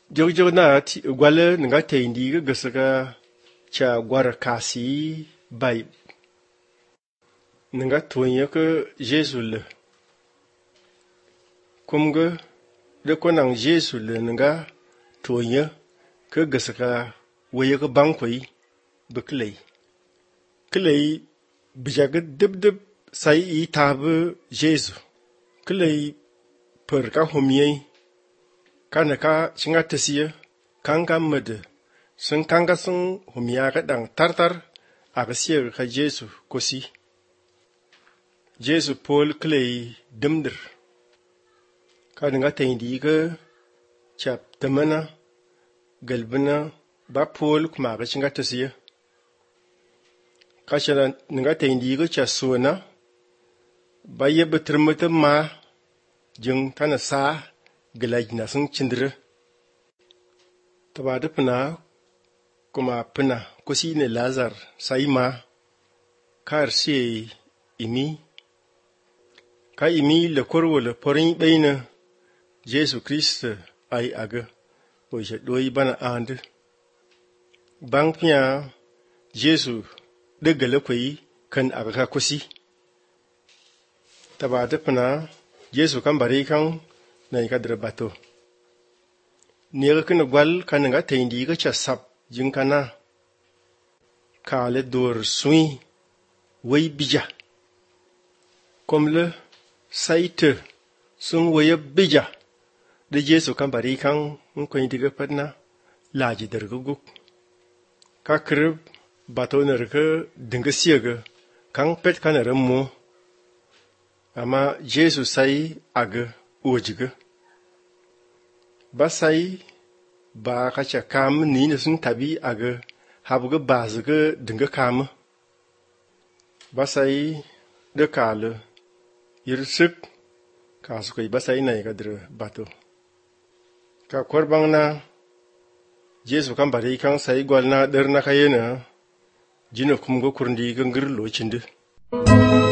Jog na ti gwale nga te indi ga gasaga cha gwara kasi bai nga tonya ka Jesu le kumga da konang Jesu le nga tonya ka gasaga waya ka bankwai klai bijaga dib sai i tabu Jesu klai per ka homiyai kana ka chinga tasiya kanga mede sun kanga sun humiya ka dang tartar a kasiyar ka Jesu kosi Jesu Paul klai dimdir ka dinga ta indi ka chap tamana galbina ba Paul kuma ka chinga tasiya ka shana dinga ta indi ka cha sona ba yebba tirmata ma jing tana sa galaj na sun cindira taba da fina kuma fina kusi ne Lazar sai ma kar sai imi la korwala porin baina Jesu Christ ai aga o je doyi bana ande bang pia Jesu de gala koyi kan aga kusi taba da fina Jesu kan bari kan na ikadra bato nira kana gwal kana nga teindi ga cha sap jinkana kale dor sui wai bija komle saite sun waya bija da Jesu kan bari kan ko indiga padna laji darguguk ka krib bato narka dinga siyaga kan pet kana rammo amma Jesu sai aga ojiga basai ba kacha kam ni ne sun tabi aga habuga bazuga dinga kama basai da kala yirsik kasu kai basai na ikadra bato ka korbang na Jesu kan bari kan sai gwal na dar na kayena jina kumgo kurndi gangir locinde